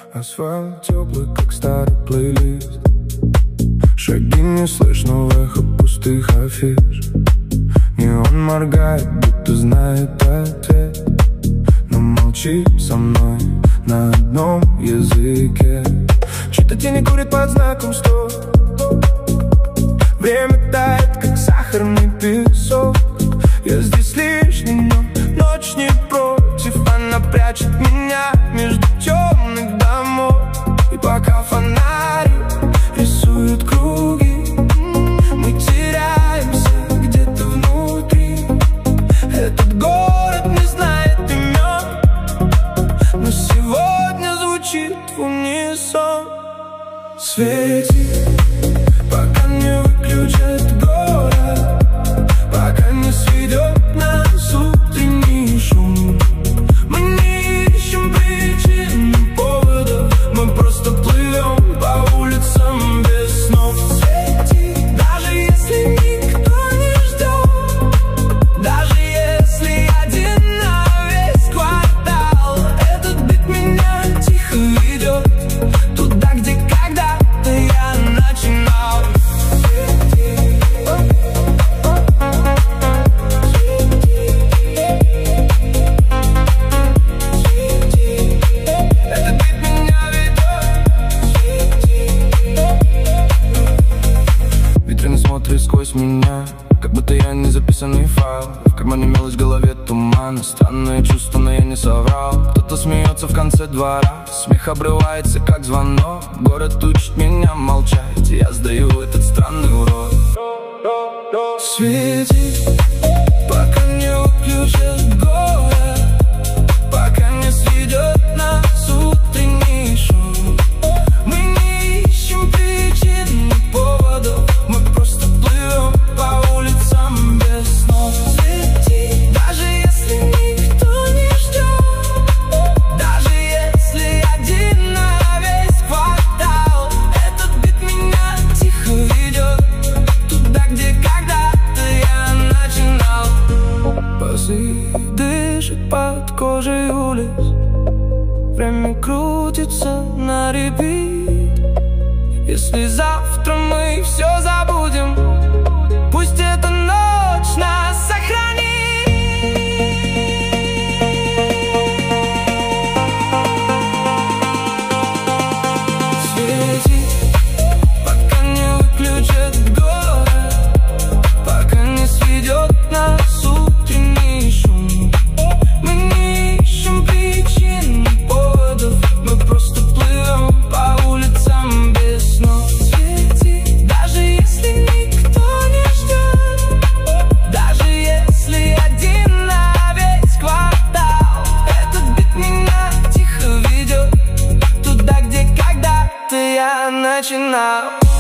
Асфальт теплый, как старый плейлист. Шаги не слышно в эхо пустых афиш. Неон моргает, будто знает ответ, но молчит со мной на одном языке. Чьи-то тени курят под знаком стоп. Время тает, как сахарный песок. Я здесь лишний, но ночь не против. Она прячет меня между темных домов. И пока фонари рисуют круги, мы теряемся где-то внутри. Этот город не знает имен, но сегодня звучит в унисон. Свети, пока не выключат город, пока не сведет нас утренний шум. Мы не ищем причин, поводов, мы просто плывем по улицам без снов. Свети, даже если никто не ждет, даже если один на весь квартал. Этот бит меня тихо ведет туда, где когда-то я начинал. Сквозь меня, как будто я не записанный файл. В кармане мелочь, в голове туман. Странное чувство, но я не соврал. Кто-то смеется в конце двора. Смех обрывается, как звонок. Город учит меня молчать, я сдаю этот странный урок. Свети, пока не выключат город, пока не сведет нас утренний шум. Мы не ищем причин, поводов, мы просто плывем по улицам без снов. Свети, даже если никто не ждет, даже если один на весь квартал. Этот бит меня тихо ведет туда, где когда-то я начинал. Басы дышит под кожей улиц, время крутится на репит. Если завтра мы все забудем, пусть эта ночь нас сохранит. Свети, пока не выключат город, пока не сведет нас утренний шум. Мы не ищем причин, поводов, мы просто плывем по улицам без снов. Свети, даже если никто не ждет, даже если один на весь квартал. Этот бит меня тихо ведет туда, где когда-то я начинал.